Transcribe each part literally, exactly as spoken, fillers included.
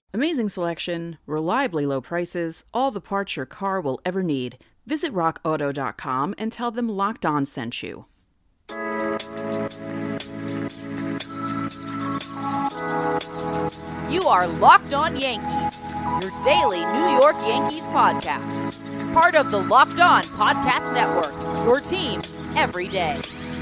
Amazing selection, reliably low prices, all the parts your car will ever need. Visit rock auto dot com and tell them Locked On sent you. You are Locked On Yankees, your daily New York Yankees podcast. Part of the Locked On Podcast Network, your team every day.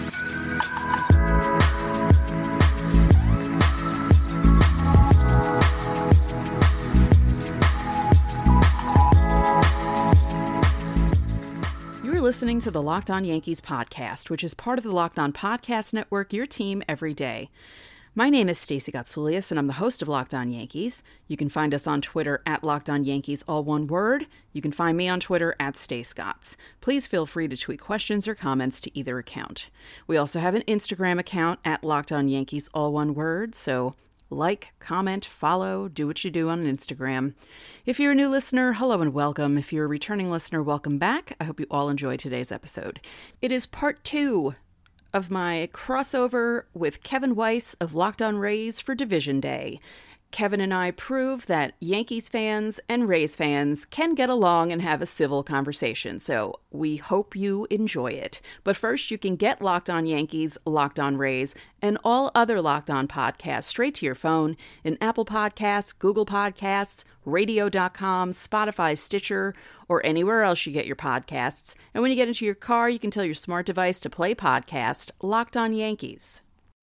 Listening to the Locked On Yankees podcast, which is part of the Locked On Podcast Network, your team every day. My name is Stacey Gotsoulias, and I'm the host of Locked On Yankees. You can find us on Twitter at Locked On Yankees, all one word. You can find me on Twitter at StayScots. Please feel free to tweet questions or comments to either account. We also have an Instagram account at Locked On Yankees, all one word, so like, comment, follow, do what you do on Instagram. If you're a new listener, hello and welcome. If you're a returning listener, welcome back. I hope you all enjoyed today's episode. It is part two of my crossover with Kevin Weiss of Locked On Rays for Division Day. Kevin and I prove that Yankees fans and Rays fans can get along and have a civil conversation, so we hope you enjoy it. But first, you can get Locked On Yankees, Locked On Rays, and all other Locked On podcasts straight to your phone in Apple Podcasts, Google Podcasts, radio dot com, Spotify, Stitcher, or anywhere else you get your podcasts. And when you get into your car, you can tell your smart device to play podcast Locked On Yankees.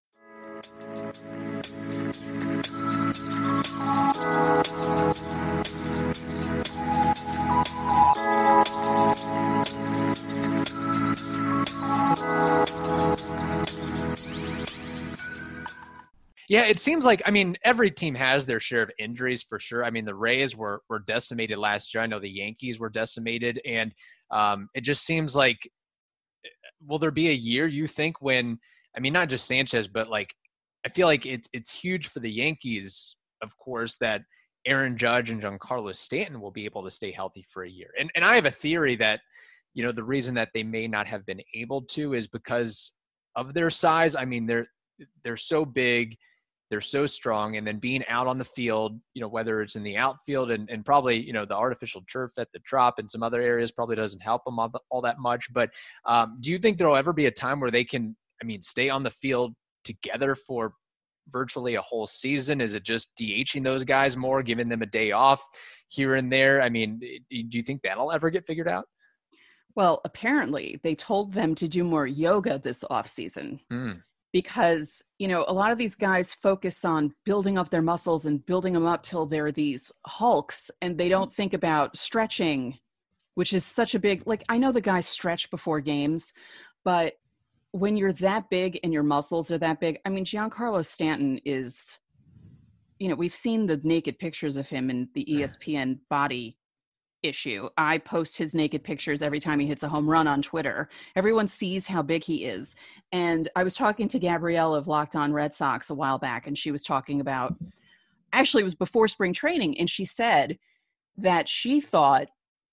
Yeah, it seems like, I mean, every team has their share of injuries for sure. I mean, the Rays were were decimated last year. I know the Yankees were decimated. And um, it just seems like, will there be a year, you think, when, I mean, not just Sanchez, but like, I feel like it's it's huge for the Yankees, of course, that Aaron Judge and Giancarlo Stanton will be able to stay healthy for a year. And and I have a theory that, you know, the reason that they may not have been able to is because of their size. I mean, they're they're so big, they're so strong, and then being out on the field, you know, whether it's in the outfield and, and probably, you know, the artificial turf at the Trop and some other areas probably doesn't help them all, all that much. But um, do you think there will ever be a time where they can, I mean, stay on the field together for virtually a whole season? Is it just DHing those guys more, giving them a day off here and there? I mean, do you think that'll ever get figured out? Well, apparently they told them to do more yoga this off season mm. because, you know, a lot of these guys focus on building up their muscles and building them up till they're these hulks, and they don't think about stretching, which is such a big, like, I know the guys stretch before games, but when you're that big and your muscles are that big, I mean, Giancarlo Stanton is, you know, we've seen the naked pictures of him in the E S P N body issue. I post his naked pictures every time he hits a home run on Twitter. Everyone sees how big he is. And I was talking to Gabrielle of Locked On Red Sox a while back, and she was talking about, actually it was before spring training, and she said that she thought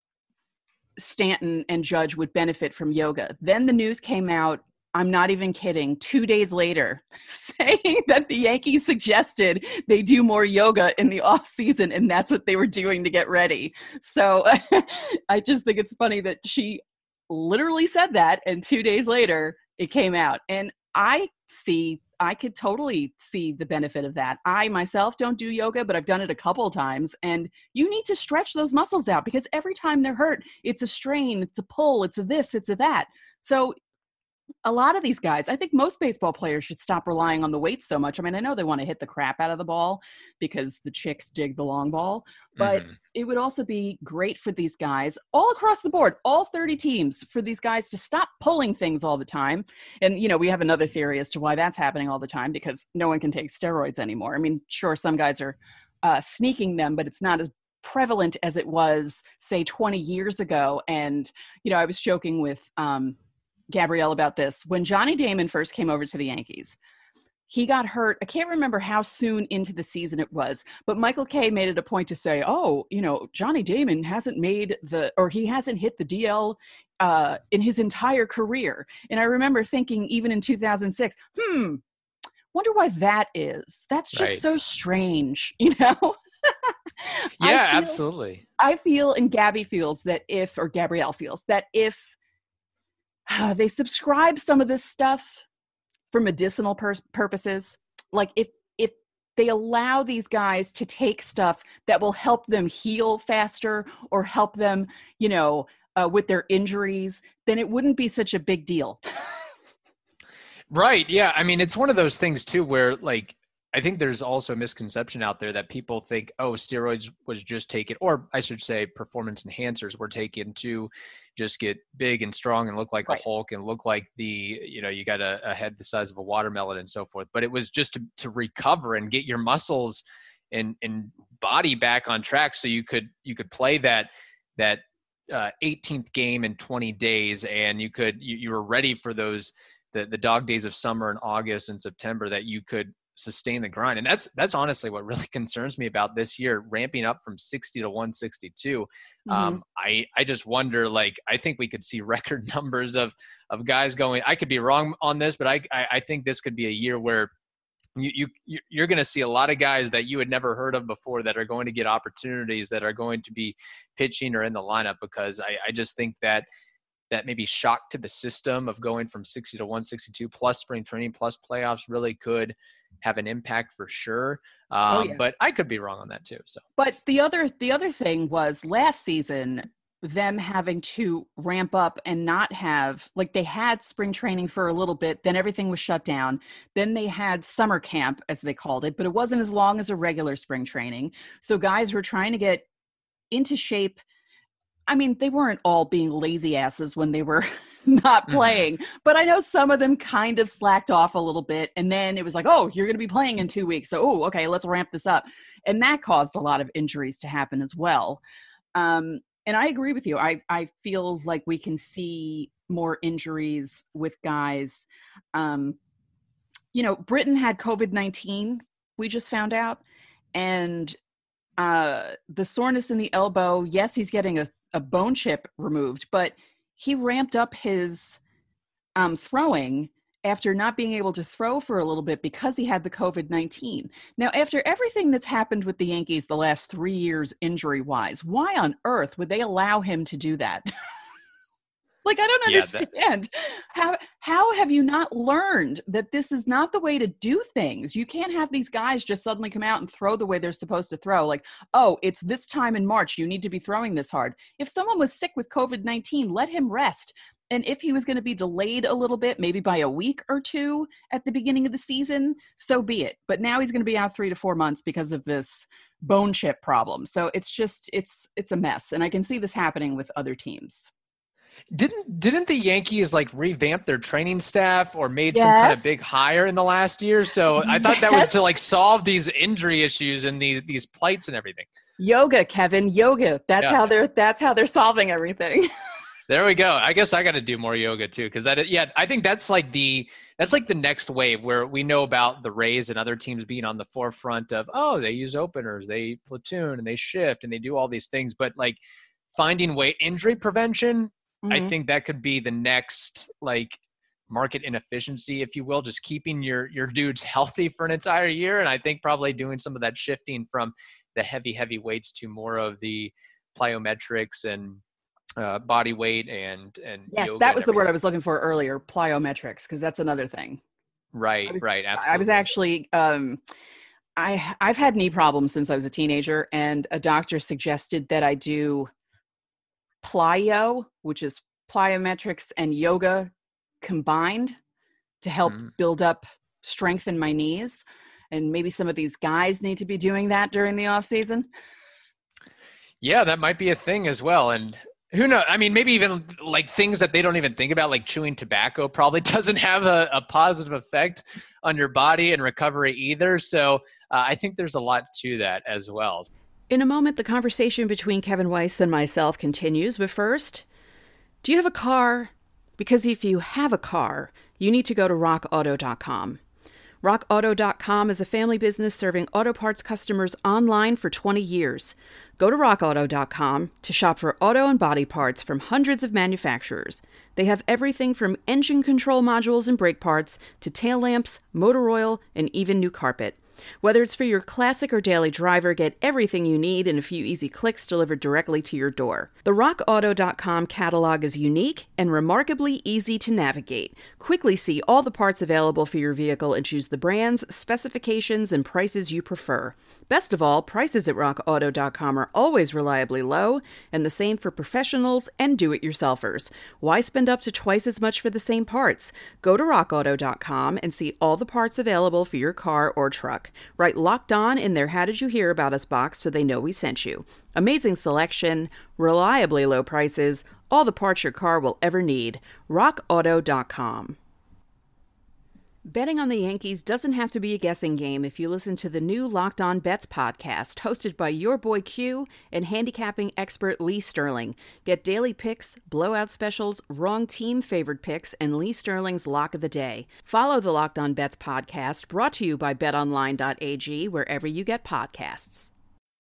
Stanton and Judge would benefit from yoga. Then the news came out, I'm not even kidding, two days later, saying that the Yankees suggested they do more yoga in the off season, and that's what they were doing to get ready. So I just think it's funny that she literally said that, and two days later it came out. And I see, I could totally see the benefit of that. I myself don't do yoga, but I've done it a couple of times, and you need to stretch those muscles out because every time they're hurt, it's a strain, it's a pull, it's a this, it's a that. So a lot of these guys, I think most baseball players should stop relying on the weights so much. I mean, I know they want to hit the crap out of the ball because the chicks dig the long ball, but mm-hmm. it would also be great for these guys all across the board, all thirty teams, for these guys to stop pulling things all the time. And, you know, we have another theory as to why that's happening all the time, because no one can take steroids anymore. I mean, sure, some guys are uh, sneaking them, but it's not as prevalent as it was, say, twenty years ago. And, you know, I was joking with um, Gabrielle about this. When Johnny Damon first came over to the Yankees, he got hurt. I can't remember how soon into the season it was, but Michael Kay made it a point to say, oh, you know, Johnny Damon hasn't made the, or he hasn't hit the D L uh, in his entire career. And I remember thinking, even in two thousand six, hmm, wonder why that is. That's just right. so strange, you know? absolutely. I, I feel, and Gabby feels that if, or Gabrielle feels that if uh, they subscribe some of this stuff for medicinal pur- purposes, like if if they allow these guys to take stuff that will help them heal faster or help them, you know, uh, with their injuries, then it wouldn't be such a big deal. Right. Yeah. I mean, it's one of those things too, where like, I think there's also a misconception out there that people think, oh, steroids was just taken, or I should say performance enhancers were taken to just get big and strong and look like Right. a Hulk and look like the, you know, you got a, a head the size of a watermelon and so forth. But it was just to, to recover and get your muscles and, and body back on track. So you could, you could play that, that uh, eighteenth game in twenty days. And you could, you, you were ready for those, the, the dog days of summer in August and September, that you could sustain the grind. And that's that's honestly what really concerns me about this year, ramping up from sixty to one sixty-two. Mm-hmm. Um, I I just wonder, like, I think we could see record numbers of of guys going. I could be wrong on this, but I I, I think this could be a year where you you you're going to see a lot of guys that you had never heard of before that are going to get opportunities, that are going to be pitching or in the lineup, because I I just think that that maybe shock to the system of going from sixty to one sixty-two plus spring training plus playoffs really could have an impact for sure. Um, oh, yeah. But I could be wrong on that too. So, but the other, the other thing was last season, them having to ramp up and not have, like, they had spring training for a little bit, then everything was shut down. Then they had summer camp, as they called it, but it wasn't as long as a regular spring training. So guys were trying to get into shape. I mean, they weren't all being lazy asses when they were not playing, mm-hmm. but I know some of them kind of slacked off a little bit. And then it was like, oh, you're going to be playing in two weeks. So, oh, okay, let's ramp this up. And that caused a lot of injuries to happen as well. Um, and I agree with you. I, I feel like we can see more injuries with guys. Um, you know, Britain had COVID nineteen, we just found out. And uh, the soreness in the elbow, yes, he's getting a a bone chip removed, but he ramped up his um, throwing after not being able to throw for a little bit because he had the COVID nineteen. Now, after everything that's happened with the Yankees the last three years injury-wise, why on earth would they allow him to do that? Like, I don't understand. Yeah, that- how how have you not learned that this is not the way to do things? You can't have these guys just suddenly come out and throw the way they're supposed to throw. Like, oh, it's this time in March, you need to be throwing this hard. If someone was sick with COVID nineteen, let him rest. And if he was going to be delayed a little bit, maybe by a week or two at the beginning of the season, so be it. But now he's going to be out three to four months because of this bone chip problem. So it's just, it's it's a mess. And I can see this happening with other teams. Didn't didn't the Yankees like revamp their training staff or made yes. some kind of big hire in the last year? So I thought yes. that was to like solve these injury issues and these these plights and everything. Yoga, Kevin, yoga. That's yeah. how they're that's how they're solving everything. There we go. I guess I got to do more yoga too, because that yeah, I think that's like the that's like the next wave where we know about the Rays and other teams being on the forefront of, oh, they use openers, they platoon and they shift and they do all these things, but like finding way injury prevention. Mm-hmm. I think that could be the next like market inefficiency, if you will, just keeping your your dudes healthy for an entire year. And I think probably doing some of that shifting from the heavy, heavy weights to more of the plyometrics and uh, body weight and and yes, that was the word I was looking for earlier, plyometrics, because that's another thing. Right, was, right, absolutely. I was actually um, I I've had knee problems since I was a teenager, and a doctor suggested that I do plyo, which is plyometrics and yoga combined to help mm. build up strength in my knees. And maybe some of these guys need to be doing that during the off season. Yeah, that might be a thing as well. And who knows? I mean, maybe even like things that they don't even think about, like chewing tobacco probably doesn't have a, a positive effect on your body and recovery either. So uh, I think there's a lot to that as well. In a moment, the conversation between Kevin Weiss and myself continues, but first, do you have a car? Because if you have a car, you need to go to rock auto dot com. rock auto dot com is a family business serving auto parts customers online for twenty years. Go to rock auto dot com to shop for auto and body parts from hundreds of manufacturers. They have everything from engine control modules and brake parts to tail lamps, motor oil, and even new carpet. Whether it's for your classic or daily driver, get everything you need in a few easy clicks delivered directly to your door. The rock auto dot com catalog is unique and remarkably easy to navigate. Quickly see all the parts available for your vehicle and choose the brands, specifications, and prices you prefer. Best of all, prices at rock auto dot com are always reliably low, and the same for professionals and do-it-yourselfers. Why spend up to twice as much for the same parts? Go to rock auto dot com and see all the parts available for your car or truck. Write Locked On in their How Did You Hear About Us box so they know we sent you. Amazing selection, reliably low prices, all the parts your car will ever need. rock auto dot com. Betting on the Yankees doesn't have to be a guessing game if you listen to the new Locked On Bets podcast, hosted by your boy Q and handicapping expert Lee Sterling. Get daily picks, blowout specials, wrong team favored picks, and Lee Sterling's lock of the day. Follow the Locked On Bets podcast, brought to you by bet online dot a g, wherever you get podcasts.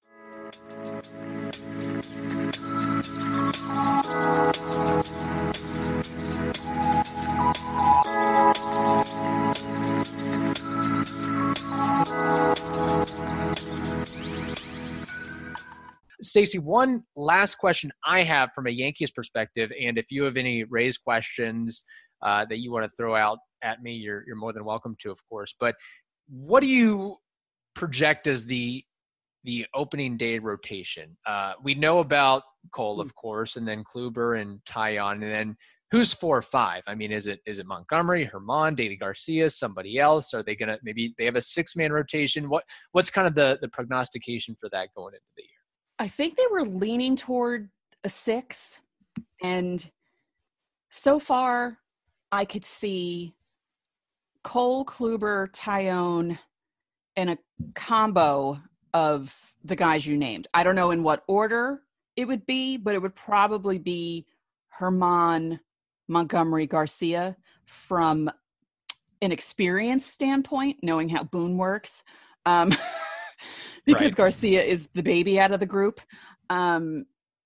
Stacey, one last question I have from a Yankees perspective, and if you have any Rays questions uh, that you want to throw out at me, you're you're more than welcome to, of course. But what do you project as the the opening day rotation? Uh, we know about Cole, of course, and then Kluber and Taillon, and then who's four or five? I mean, is it is it Montgomery, Germán, Deivi Garcia, somebody else? Are they gonna maybe they have a six man rotation? What what's kind of the the prognostication for that going into the year? I think they were leaning toward a six, and so far I could see Cole, Kluber, Taillon, and a combo of the guys you named. I don't know in what order it would be, but it would probably be Germán, Montgomery, Garcia from an experience standpoint, knowing how Boone works. Um, because right. Garcia is the baby out of the group. Um,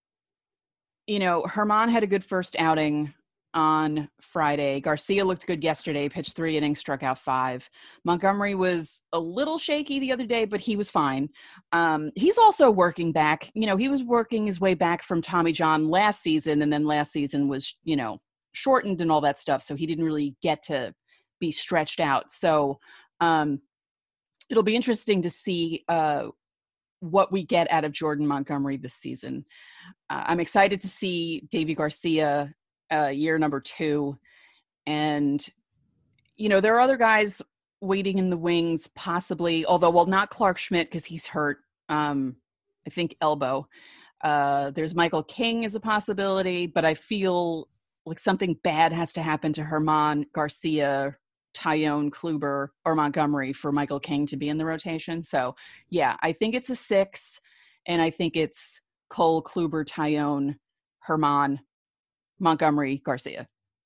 you know, Germán had a good first outing on Friday. Garcia looked good yesterday, pitched three innings, struck out five. Montgomery was a little shaky the other day, but he was fine. Um, he's also working back. You know, he was working his way back from Tommy John last season, and then last season was, you know, shortened and all that stuff, so he didn't really get to be stretched out. So, um, it'll be interesting to see uh, what we get out of Jordan Montgomery this season. Uh, I'm excited to see Deivi Garcia uh, year number two. And, you know, there are other guys waiting in the wings, possibly, although, well, not Clark Schmidt because he's hurt, um, I think elbow. Uh, there's Michael King as a possibility, but I feel like something bad has to happen to Germán, Garcia, Taillon, Kluber, or Montgomery for Michael King to be in the rotation. So, yeah, I think it's a six, and I think it's Cole, Kluber, Taillon, Germán, Montgomery, Garcia.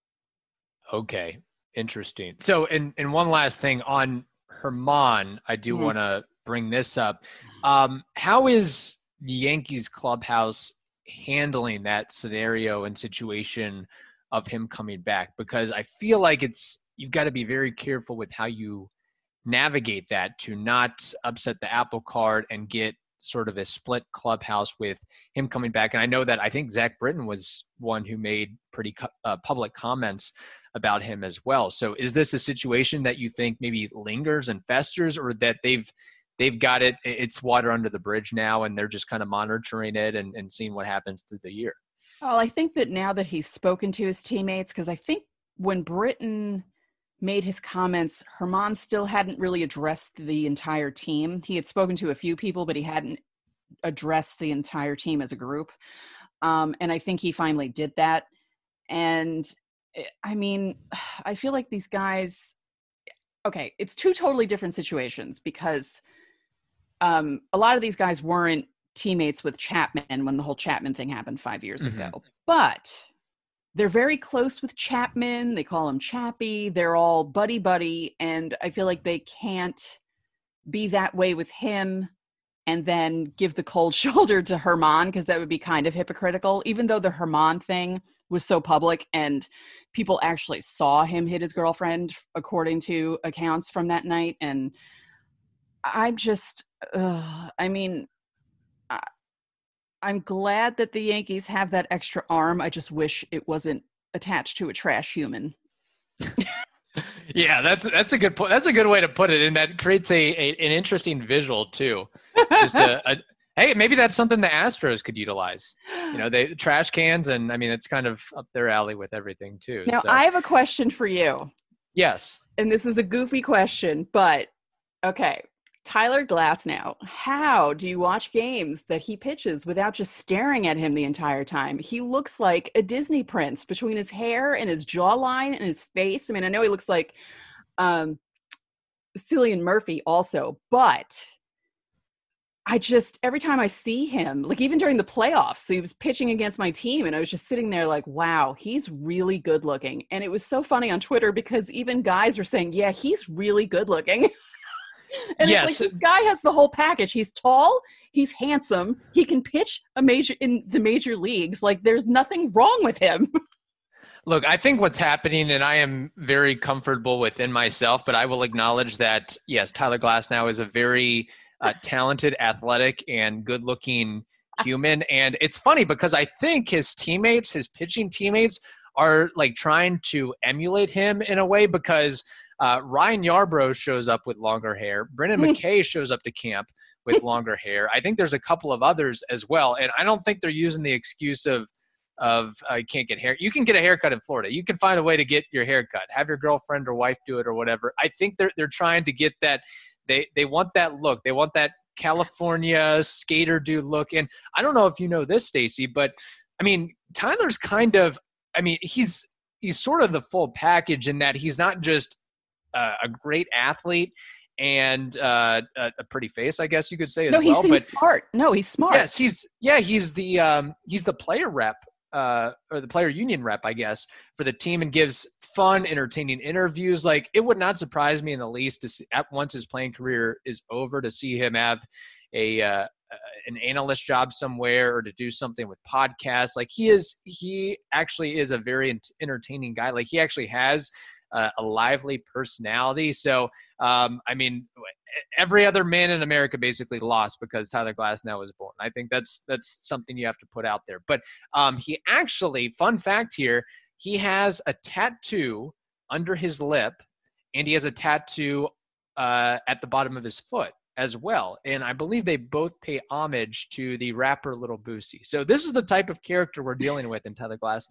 Okay, interesting. So, and, and one last thing on Germán, I do mm-hmm. want to bring this up. Um, how is the Yankees clubhouse handling that scenario and situation of him coming back? Because I feel like it's you've got to be very careful with how you navigate that to not upset the apple cart and get sort of a split clubhouse with him coming back. And I know that I think Zach Britton was one who made pretty uh, public comments about him as well. So is this a situation that you think maybe lingers and festers, or that they've they've got it, it's water under the bridge now, and they're just kind of monitoring it and, and seeing what happens through the year? Well, I think that now that he's spoken to his teammates, because I think when Britton made his comments, Germán still hadn't really addressed the entire team. He had spoken to a few people, but he hadn't addressed the entire team as a group. Um, and I think he finally did that. And I mean, I feel like these guys, okay, it's two totally different situations, because um, a lot of these guys weren't teammates with Chapman when the whole Chapman thing happened five years mm-hmm. ago. But they're very close with Chapman. They call him Chappie. They're all buddy-buddy. And I feel like they can't be that way with him and then give the cold shoulder to Germán, because that would be kind of hypocritical, even though the Germán thing was so public and people actually saw him hit his girlfriend, according to accounts from that night. And I'm just, uh, I mean, I, I'm glad that the Yankees have that extra arm. I just wish it wasn't attached to a trash human. Yeah, that's that's a good point. That's a good way to put it, and that creates a, a an interesting visual too. Just a, a hey, maybe that's something the Astros could utilize. You know, they trash cans, and I mean, it's kind of up their alley with everything too. Now, so. I have a question for you. Yes, and this is a goofy question, but okay. Tyler Glasnow, how do you watch games that he pitches without just staring at him the entire time? He looks like a Disney prince between his hair and his jawline and his face. I mean, I know he looks like um, Cillian Murphy also, but I just, every time I see him, like even during the playoffs, so he was pitching against my team and I was just sitting there like, wow, he's really good looking. And it was so funny on Twitter because even guys were saying, yeah, he's really good looking. And yes. It's like this guy has the whole package. He's tall, he's handsome, he can pitch a major in the major leagues. Like there's nothing wrong with him. Look, I think what's happening, and I am very comfortable within myself, but I will acknowledge that, yes, Tyler Glasnow is a very uh, talented, athletic, and good-looking human. And it's funny because I think his teammates, his pitching teammates, are like trying to emulate him in a way because uh, Ryan Yarbrough shows up with longer hair. Brendan McKay shows up to camp with longer hair. I think there's a couple of others as well. And I don't think they're using the excuse of, of I uh, can't get hair. You can get a haircut in Florida. You can find a way to get your hair cut. Have your girlfriend or wife do it or whatever. I think they're they're trying to get that. They they want that look. They want that California skater dude look. And I don't know if you know this, Stacey, but I mean, Tyler's kind of, I mean, he's he's sort of the full package in that he's not just uh, a great athlete and uh, a, a pretty face, I guess you could say as no, well. No, he seems but smart. No, he's smart. Yes, he's yeah, he's the um, he's the player rep. Uh, or the player union rep, I guess, for the team and gives fun, entertaining interviews. Like, it would not surprise me in the least to see, at once his playing career is over, to see him have a uh, an analyst job somewhere or to do something with podcasts. Like, he is, he actually is a very entertaining guy. Like, he actually has uh, a lively personality. So, um, I mean, every other man in America basically lost because Tyler Glasnow was born. I think that's that's something you have to put out there. But um, he actually, fun fact here, he has a tattoo under his lip, and he has a tattoo uh, at the bottom of his foot as well. And I believe they both pay homage to the rapper Lil Boosie. So this is the type of character we're dealing with in Tyler Glasnow.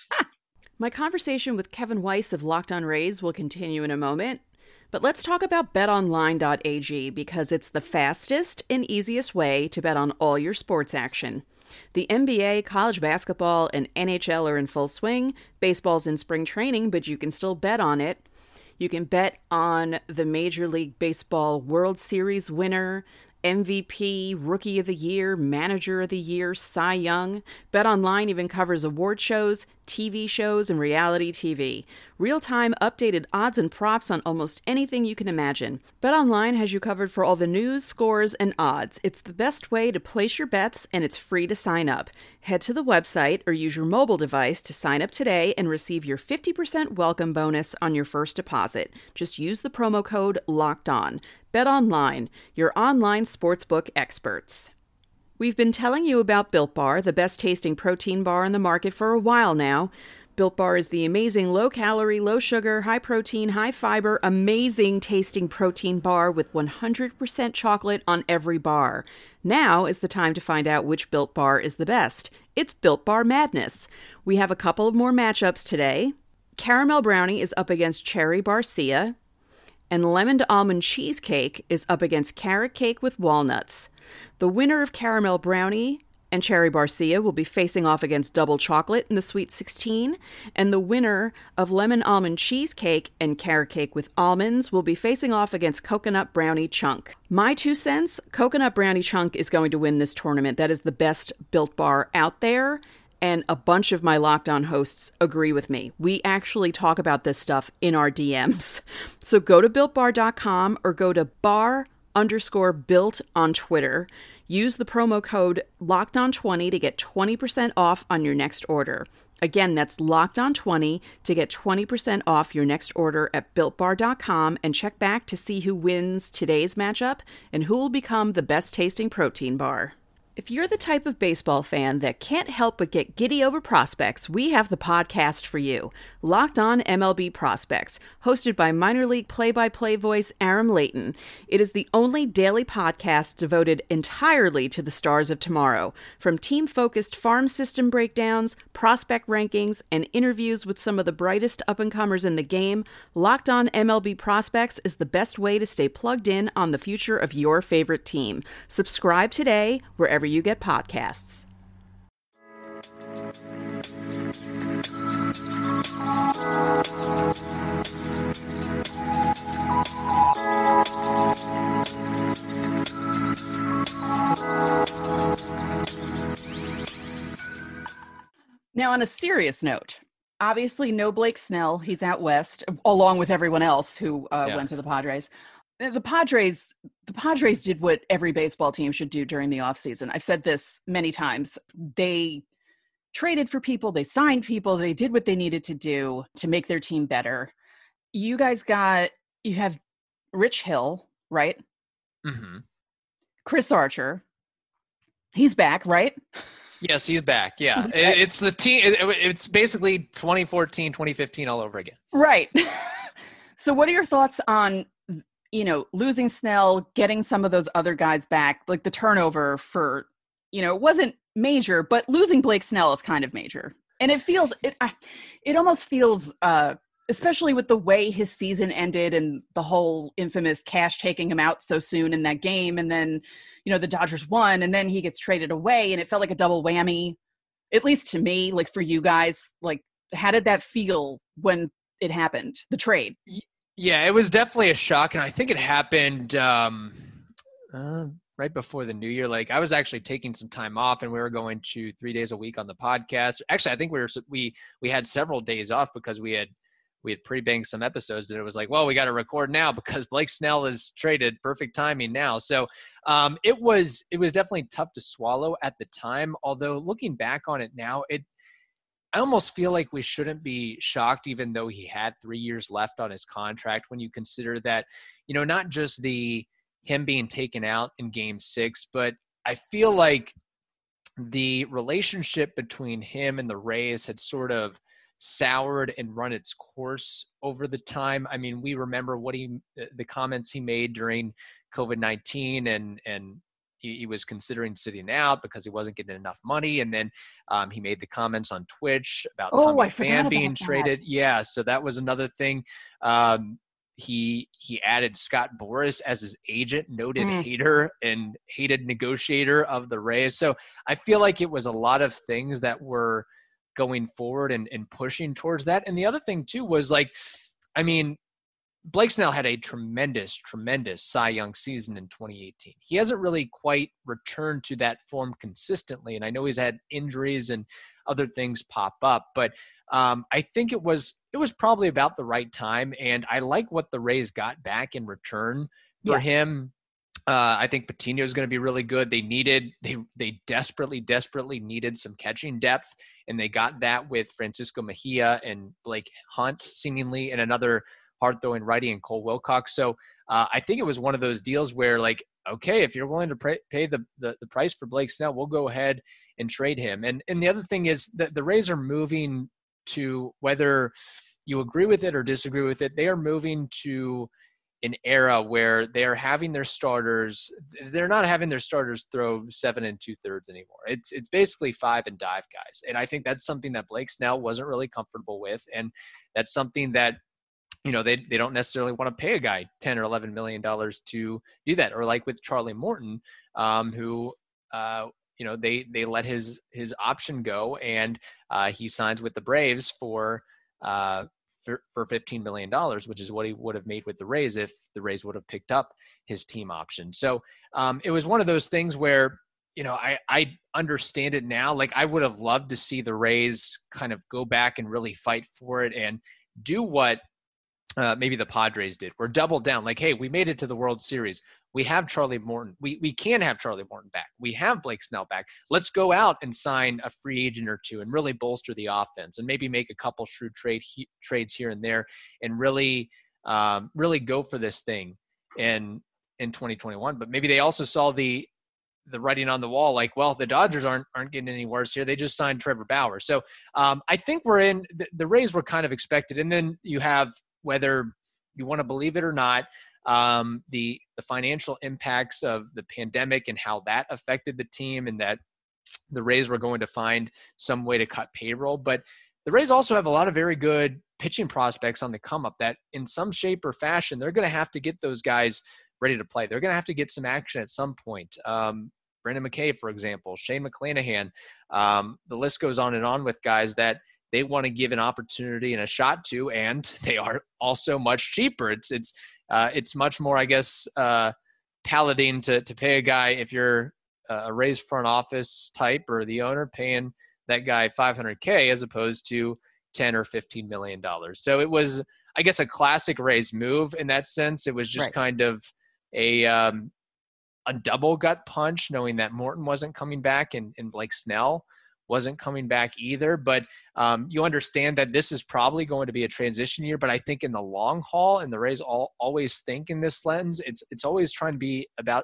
My conversation with Kevin Weiss of Locked On Rays will continue in a moment. But let's talk about bet online dot a g because it's the fastest and easiest way to bet on all your sports action. The N B A, college basketball, and N H L are in full swing. Baseball's in spring training, but you can still bet on it. You can bet on the Major League Baseball World Series winner, M V P, Rookie of the Year, Manager of the Year, Cy Young. BetOnline even covers award shows, T V shows, and reality T V. Real-time updated odds and props on almost anything you can imagine. BetOnline has you covered for all the news, scores, and odds. It's the best way to place your bets, and it's free to sign up. Head to the website or use your mobile device to sign up today and receive your fifty percent welcome bonus on your first deposit. Just use the promo code LOCKEDON. BetOnline, your online sportsbook experts. We've been telling you about Built Bar, the best tasting protein bar on the market for a while now. Built Bar is the amazing low-calorie, low-sugar, high-protein, high-fiber, amazing-tasting protein bar with one hundred percent chocolate on every bar. Now is the time to find out which Built Bar is the best. It's Built Bar Madness. We have a couple of more matchups today. Caramel Brownie is up against Cherry Barcia, and Lemon Almond Cheesecake is up against Carrot Cake with Walnuts. The winner of Caramel Brownie and Cherry Barcia will be facing off against Double Chocolate in the Sweet sixteen, and the winner of Lemon Almond Cheesecake and Carrot Cake with Almonds will be facing off against Coconut Brownie Chunk. My two cents, Coconut Brownie Chunk is going to win this tournament. That is the best Built Bar out there, and a bunch of my Locked On hosts agree with me. We actually talk about this stuff in our D Ms. So go to built bar dot com or go to bar underscore built on Twitter. Use the promo code locked on twenty to get twenty percent off on your next order. Again, that's locked on twenty to get twenty percent off your next order at built bar dot com, and check back to see who wins today's matchup and who will become the best tasting protein bar. If you're the type of baseball fan that can't help but get giddy over prospects, we have the podcast for you. Locked On M L B Prospects, hosted by minor league play-by-play voice Aram Layton. It is the only daily podcast devoted entirely to the stars of tomorrow. From team-focused farm system breakdowns, prospect rankings, and interviews with some of the brightest up-and-comers in the game, Locked On M L B Prospects is the best way to stay plugged in on the future of your favorite team. Subscribe today wherever you get podcasts. Now, on a serious note, obviously no Blake Snell. He's out west, along with everyone else who uh, yeah. went to the Padres. The Padres, the Padres did what every baseball team should do during the offseason. I've said this many times. They traded for people, they signed people, they did what they needed to do to make their team better. You guys got, you have Rich Hill, right? Mm-hmm. Chris Archer. He's back, right? Yes, he's back. Yeah. It, it's the team. It, it's basically twenty fourteen, twenty fifteen all over again. Right. So what are your thoughts on, you know, losing Snell, getting some of those other guys back, like the turnover for, you know, it wasn't major, but losing Blake Snell is kind of major. And it feels, it I, it almost feels, uh, especially with the way his season ended and the whole infamous Cash taking him out so soon in that game. And then, you know, the Dodgers won and then he gets traded away and it felt like a double whammy, at least to me, like for you guys. Like, how did that feel when it happened, the trade? Yeah, it was definitely a shock, and I think it happened um, uh, right before the new year. Like, I was actually taking some time off, and we were going to three days a week on the podcast. Actually, I think we were we we had several days off because we had we had pre-banked some episodes, and it was like, well, we got to record now because Blake Snell is traded. Perfect timing now. So um, it was it was definitely tough to swallow at the time. Although looking back on it now, it. I almost feel like we shouldn't be shocked, even though he had three years left on his contract, when you consider that, you know, not just the him being taken out in game six, but I feel like the relationship between him and the Rays had sort of soured and run its course over the time. I mean, we remember what he, the comments he made during COVID nineteen and, and, He, he was considering sitting out because he wasn't getting enough money. And then um, he made the comments on Twitch about oh, Tommy I Pham being that. traded. Yeah, so that was another thing. Um, he he added Scott Boras as his agent, noted mm. hater and hated negotiator of the Rays. So I feel like it was a lot of things that were going forward and, and pushing towards that. And the other thing, too, was like, I mean, Blake Snell had a tremendous, tremendous Cy Young season in twenty eighteen. He hasn't really quite returned to that form consistently, and I know he's had injuries and other things pop up, but um, I think it was it was probably about the right time, and I like what the Rays got back in return for yeah. him. Uh, I think Patino is going to be really good. They needed, they they desperately, desperately needed some catching depth, and they got that with Francisco Mejia and Blake Hunt, seemingly, and another hard-throwing righty and Cole Wilcox. So uh, I think it was one of those deals where, like, okay, if you're willing to pay, pay the, the the price for Blake Snell, we'll go ahead and trade him. And and the other thing is that the Rays are moving to, whether you agree with it or disagree with it, they are moving to an era where they're having their starters, they're not having their starters throw seven and two thirds anymore. It's it's basically five and dive guys. And I think that's something that Blake Snell wasn't really comfortable with. And that's something that, you know, they they don't necessarily want to pay a guy ten or eleven million dollars to do that. Or like with Charlie Morton, um, who, uh, you know, they they let his his option go, and uh, he signs with the Braves for uh, for, for fifteen million dollars, which is what he would have made with the Rays if the Rays would have picked up his team option. So um, it was one of those things where, you know, I, I understand it now. Like, I would have loved to see the Rays kind of go back and really fight for it and do what uh, maybe the Padres did, were doubled down. Like, hey, we made it to the World Series. We have Charlie Morton. We we can have Charlie Morton back. We have Blake Snell back. Let's go out and sign a free agent or two and really bolster the offense and maybe make a couple shrewd trade he, trades here and there and really um, really go for this thing in in twenty twenty-one. But maybe they also saw the the writing on the wall, like, well, the Dodgers aren't aren't getting any worse here. They just signed Trevor Bauer. So um, I think we're in the, the Rays were kind of expected. And then you have, whether you want to believe it or not, um, the the financial impacts of the pandemic and how that affected the team, and that the Rays were going to find some way to cut payroll. But the Rays also have a lot of very good pitching prospects on the come up that in some shape or fashion, they're going to have to get those guys ready to play. They're going to have to get some action at some point. Um, Brendan McKay, for example, Shane McClanahan, um, the list goes on and on with guys that they want to give an opportunity and a shot to, and they are also much cheaper. It's it's uh, it's much more, I guess, uh, palatine to to pay a guy, if you're a Rays front office type or the owner, paying that guy five hundred K as opposed to ten or fifteen million dollars. So it was, I guess, a classic Rays move in that sense. It was just right. kind of a um, a double gut punch, knowing that Morton wasn't coming back and, and Blake Snell wasn't coming back either. But um, you understand that this is probably going to be a transition year. But I think in the long haul, and the Rays all, always think in this lens, it's it's always trying to be about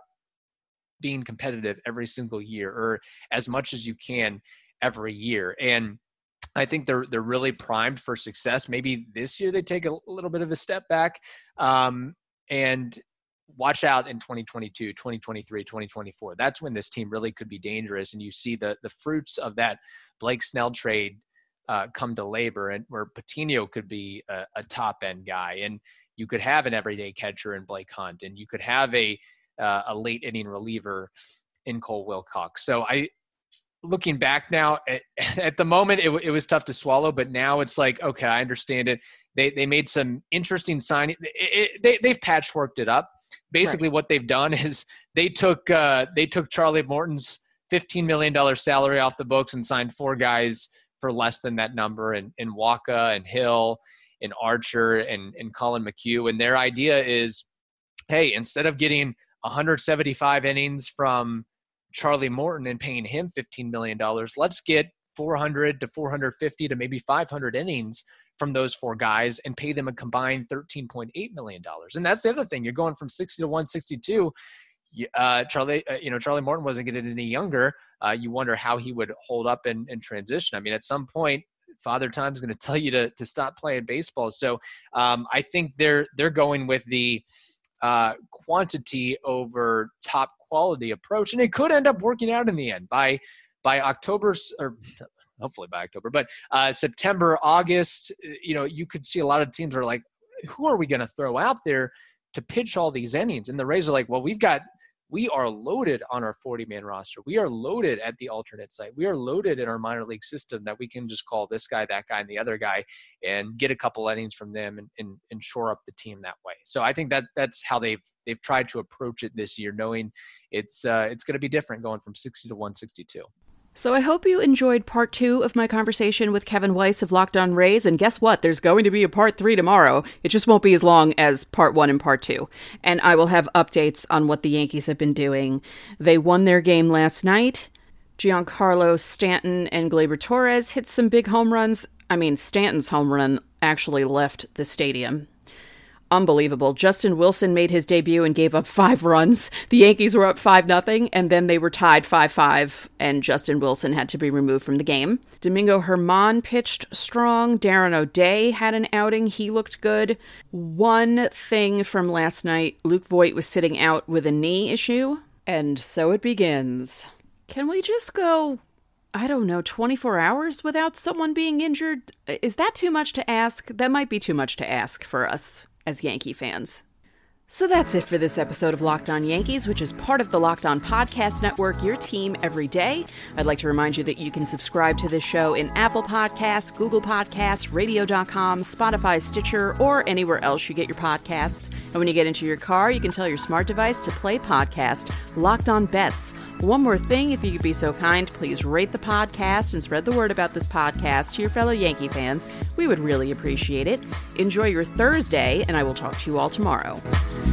being competitive every single year, or as much as you can every year. And I think they're they're really primed for success. Maybe this year they take a little bit of a step back, um, and watch out in twenty twenty-two, twenty twenty-three, twenty twenty-four. That's when this team really could be dangerous. And you see the the fruits of that Blake Snell trade uh, come to labor, and where Patino could be a, a top end guy, and you could have an everyday catcher in Blake Hunt, and you could have a uh, a late inning reliever in Cole Wilcox. So I, looking back now, at, at the moment it, it was tough to swallow, but now it's like, okay, I understand it. They they made some interesting signing. It, it, they they've patchworked it up. Basically, right. What they've done is they took uh, they took Charlie Morton's fifteen million dollars salary off the books and signed four guys for less than that number, and in Wacha and Hill and Archer and, and Colin McHugh. And their idea is, hey, instead of getting one hundred seventy-five innings from Charlie Morton and paying him fifteen million dollars, let's get four hundred to four hundred fifty to maybe five hundred innings from those four guys and pay them a combined thirteen point eight million dollars. And that's the other thing. You're going from sixty to one sixty-two. Uh, Charlie, uh, you know, Charlie Morton wasn't getting any younger. Uh, you wonder how he would hold up in, in transition. I mean, at some point, Father Time's going to tell you to to stop playing baseball. So um, I think they're they're going with the uh, quantity over top quality approach, and it could end up working out in the end by by October or. hopefully by October, but uh, September, August, you know, you could see a lot of teams are like, who are we going to throw out there to pitch all these innings? And the Rays are like, well, we've got, we are loaded on our forty man roster. We are loaded at the alternate site. We are loaded in our minor league system that we can just call this guy, that guy, and the other guy and get a couple innings from them and, and, and shore up the team that way. So I think that that's how they've, they've tried to approach it this year, knowing it's, uh, it's going to be different going from sixty to one sixty-two. So I hope you enjoyed part two of my conversation with Kevin Weiss of Locked On Rays, and guess what? There's going to be a part three tomorrow. It just won't be as long as part one and part two. And I will have updates on what the Yankees have been doing. They won their game last night. Giancarlo Stanton and Gleyber Torres hit some big home runs. I mean, Stanton's home run actually left the stadium. Unbelievable. Justin Wilson made his debut and gave up five runs. The Yankees were up five nothing, and then they were tied five five, and Justin Wilson had to be removed from the game. Domingo Germán pitched strong. Darren O'Day had an outing. He looked good. One thing from last night, Luke Voit was sitting out with a knee issue, and so it begins. Can we just go, I don't know, twenty-four hours without someone being injured? Is that too much to ask? That might be too much to ask for us as Yankee fans. So that's it for this episode of Locked On Yankees, which is part of the Locked On Podcast Network, your team every day. I'd like to remind you that you can subscribe to this show in Apple Podcasts, Google Podcasts, radio dot com, Spotify, Stitcher, or anywhere else you get your podcasts. And when you get into your car, you can tell your smart device to play podcast Locked On Bets. One more thing, if you could be so kind, please rate the podcast and spread the word about this podcast to your fellow Yankee fans. We would really appreciate it. Enjoy your Thursday, and I will talk to you all tomorrow.